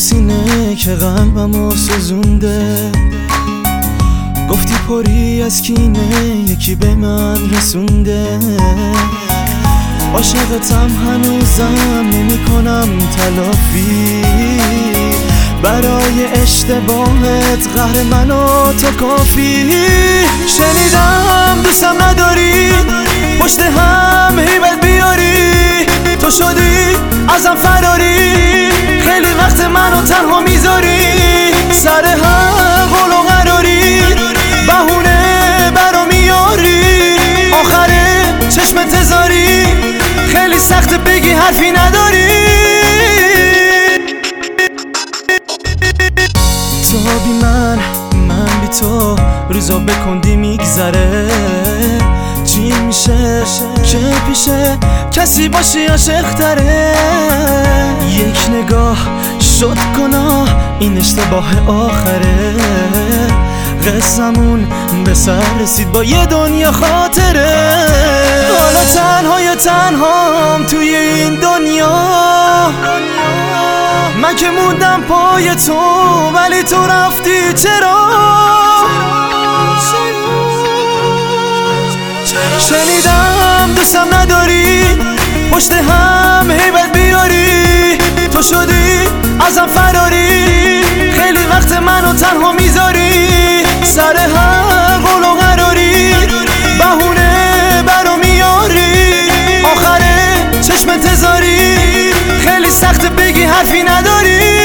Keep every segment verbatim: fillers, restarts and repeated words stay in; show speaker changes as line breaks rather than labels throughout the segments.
سینه که قلبمو سوزونده، گفتی پری از کینه یکی به من رسونده. عاشقتم هنوزم نمی کنم تلافی، برای اشتباهت قهر منو تو کافی. شنیدم دوستم نداری، پشت هم هیبت بیاری، تو شدی ازم فراری، خیلی وقت منو تنها میذاری، سر هر قول و قراری بهونه برا میاری، آخره چشم تزاری، خیلی سخت بگی حرفی نداری. تو بی من، من بی تو، روزا به کندی میگذره. چی میشه که پیشه کسی باشی عاشق تره؟ یک نگاه شد گناه، این اشتباه آخره. قصمون به سر رسید با یه دنیا خاطره. حالا تنهای تنهام توی این دنیا، من که موندم پای تو ولی تو رفتی چرا؟ شنیدم دوستم نداری، پشت هم هیبت بیاری، تو شدی ازم فراری، خیلی وقت منو تنها میذاری، سر هر قول و قراری بهونه برا میاری، آخره چشم تزاری، خیلی سخت بگی حرفی نداری.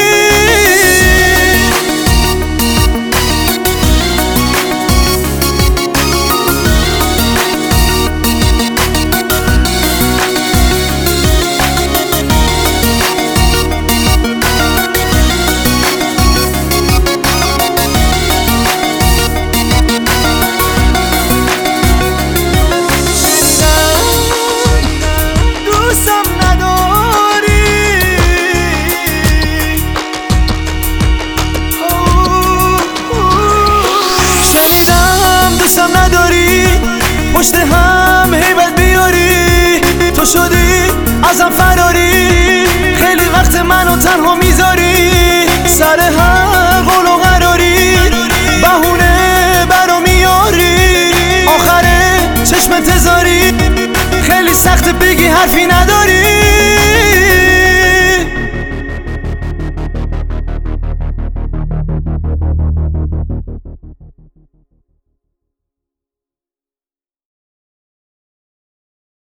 پشت هم هیبت بیاری، تو شدی ازم فراری، خیلی وقت منو تنها میذاری، سر هر قول و قراری بهونه برا میاری، آخره چشم تزاری، خیلی سخت بگی حرفی نداری.